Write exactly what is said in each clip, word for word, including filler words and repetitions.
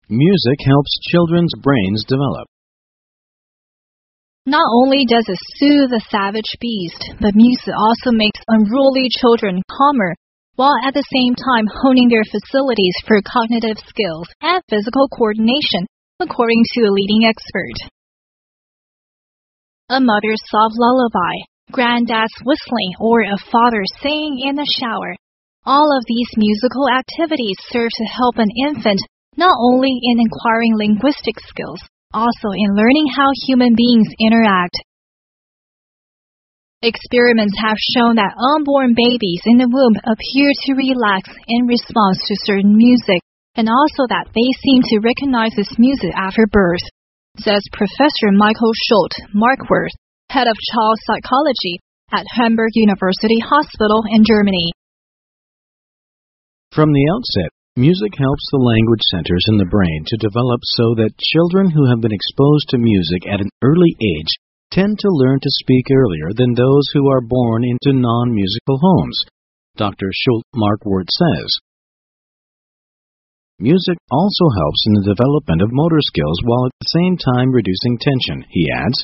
Music helps children's brains develop. Not only does it soothe the savage beast, but music also makes unruly children calmer, while at the same time honing their facilities for cognitive skills and physical coordination, according to a leading expert. A mother's soft lullaby, granddad's whistling, or a father singing in the shower. All of these musical activities serve to help an infant not only in acquiring linguistic skills, also in learning how human beings interact. Experiments have shown that unborn babies in the womb appear to relax in response to certain music, and also that they seem to recognize this music after birth, says Professor Michael Schultz Markworth, head of child psychology at Hamburg University Hospital in Germany. From the outset, music helps the language centers in the brain to develop so that children who have been exposed to music at an early age tend to learn to speak earlier than those who are born into non-musical homes, Doctor Schultz Markworth says. Music also helps in the development of motor skills while at the same time reducing tension, he adds.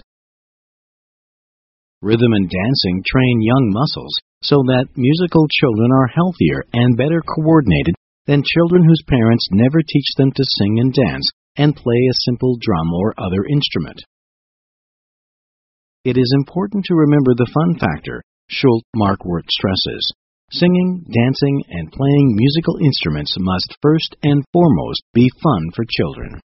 Rhythm and dancing train young muscles so that musical children are healthier and better coordinated than children whose parents never teach them to sing and dance and play a simple drum or other instrument. It is important to remember the fun factor, Schultz Markworth stresses. Singing, dancing, and playing musical instruments must first and foremost be fun for children.